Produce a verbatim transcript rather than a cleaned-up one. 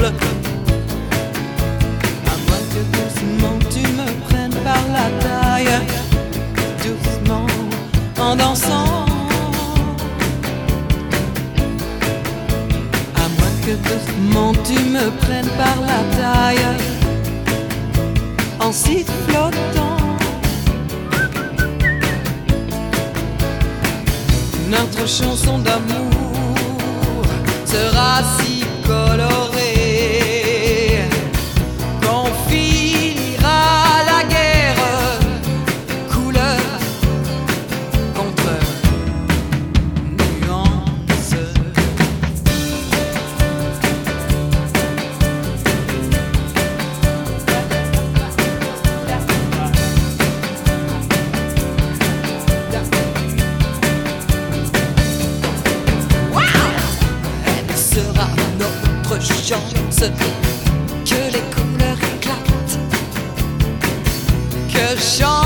ensemble. À moins que doucement tu me prennes par la taille, doucement en dansant. À moins que doucement tu me prennes par la taille, en sifflotant. Notre chanson d'amour sera si colorée qu'on finira la guerre couleur contre nuance. Sera notre chance que les couleurs éclatent, que chante